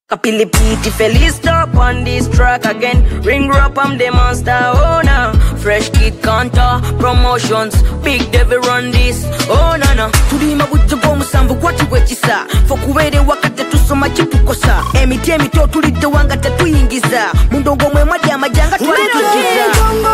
Kapilipiti feliz stop on this track again. Ring up, I'm the monster owner. Fresh kid counter, promotions, big devil run this. Oh nana, tulima bujogo musambu kwati wechisa. Fokuwere wakate tusoma chipukosa. Emi to tulite wanga tatuyingiza. Mundongo mwe mwadi ya majanga tuwalitujiza.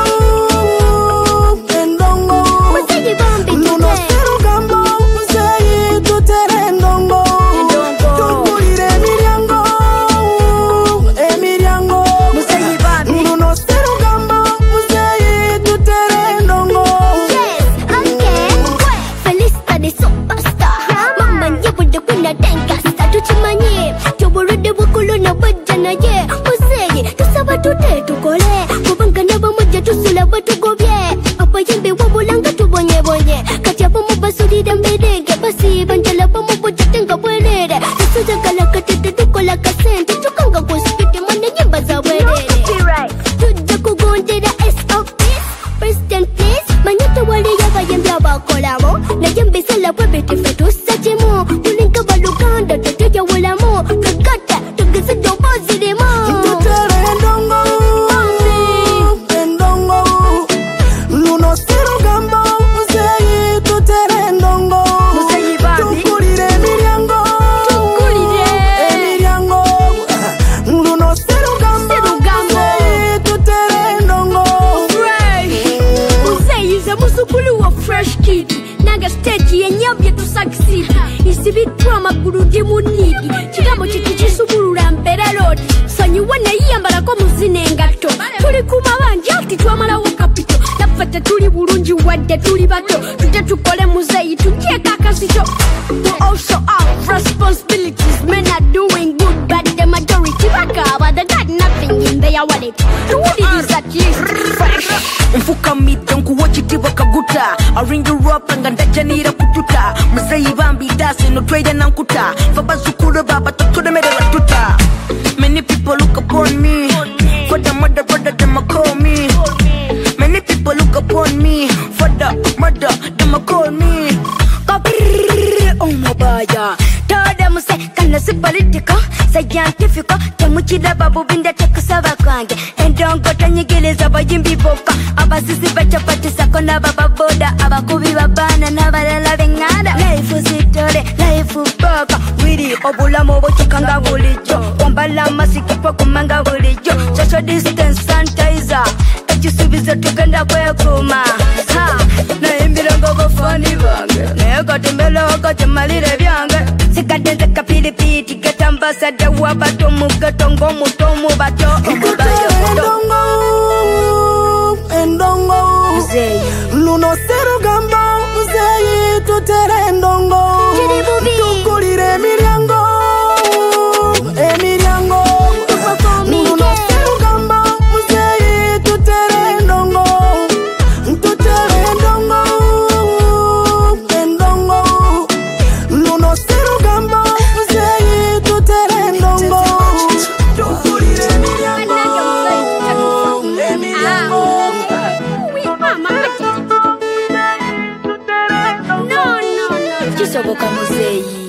Fresh kid, naga stage yenyabye to succeed. Isibitwa maguru di munigi. Chigamo chikichisubulula mpera road. Sanyuwa na iyambala ko muzinengato. Tuli kumabanja ati twamala wakapito. Nafata tuli bulungi wadde tuli bato. Tujja tukole muzeyi tujje kakasito. We also have responsibilities. Men are doing good, but the majority bakaba they got nothing in their wallet. What is at least fresh? Mfuka mitanku wachiti wakaguta. I ring you up and ndajanira kututa. Mzee bambi dasi no trade na nkuta. Faba zukuru baba tutude mere ratuta. Many people look upon me. For the mother brother them a call me. Many people look upon me. For the mother them a call me. Oh my baya. Tell them say can I political, scientific. Temuchida babu binda takusaba kwange. And don't go to nyigiliza bajimbi boka. Abasisi bachapati sakona baba boda. Abakubi babana nabalala bengada. Life usitore, life uboka. Wiri obulamo bochikanga bulijo. Wambala masikipo kumanga bulijo. Social distance sanitizer. Ejisubizo tukenda kwekuma. Ha, na imirongo bofoni bange. Neka timbele wakati malire byange. Sikadenze kapilipiti get ambassador wabato mugato ngomu tomu bato. Endongo Luno seru gamba Uzeyi tutere ndongo Tukulire Emiliango Emiliango Luno seru gamba Uzeyi tutere ndongo Tutere ndongo Endongo Luno seru gamba Uzeyi tutere ndongo Tukulire Emiliango Emiliango Chisoboka muzeyi.